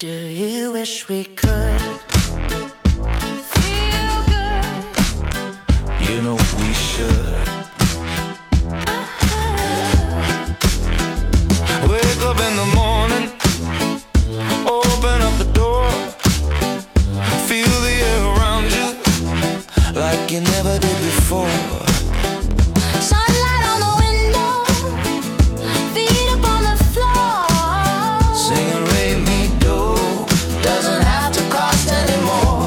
Do you wish we could feel good? You know we should. Wake up in the morning, open up the door, feel the air around you like you never did before. Sunlight on the window, feet up on the floor, Singing Ray Me Do doesn't have to cost anymore.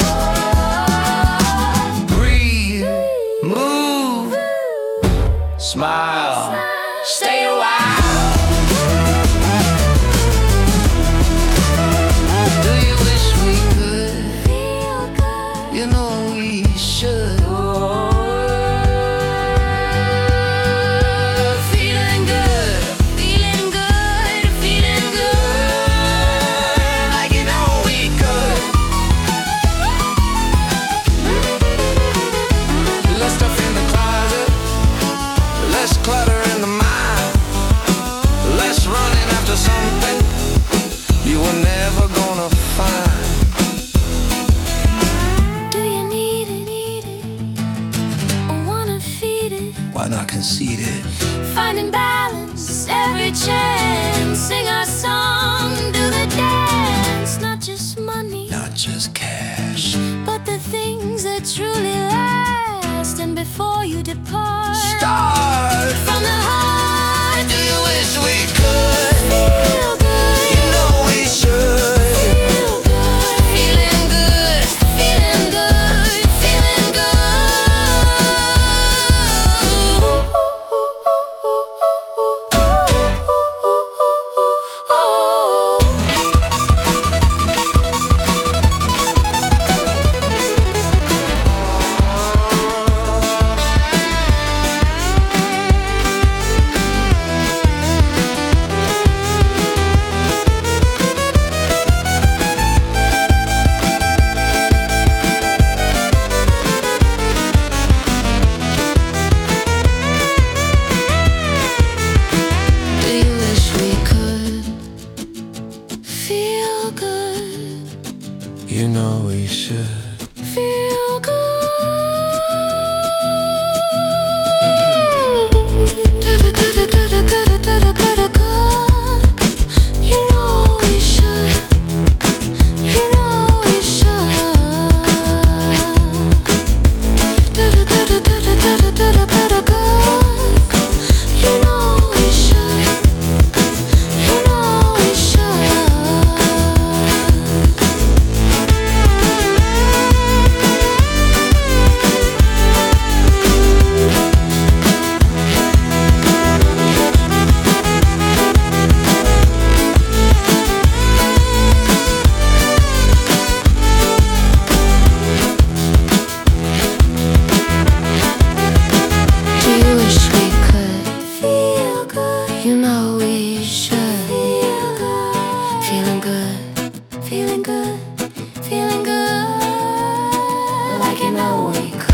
Breathe, move, smile, stay a while. Do you wish we could feel good. You know we should. Feeling good, feeling good, feeling good, Like you know we could. Less stuff in the closet, less clutter in the mind, less running after something you were never gonna find. Do you need it, or wanna feed it? Why not concede it? Finding balance every chance, sing our song, do the dance. Not just money, Not just cash. but the things that truly last. And before you depart, Start from the heart, Do you wish we could? feel good, You know we should. feel good, feeling good, feeling good, feeling Do you wish we could feel good, You know we should. feel good? You know we should, you know we should. You know we should, you know we should. Do you wish we could feel good? You know we should feel good, feeling good, feeling good, feeling good, like you know we could.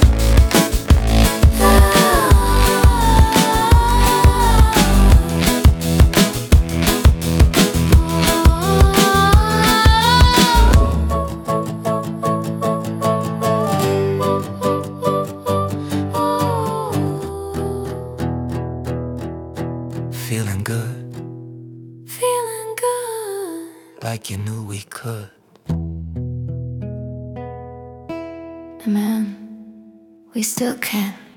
Feeling good, Feeling good. like you knew we could. And man, we still can.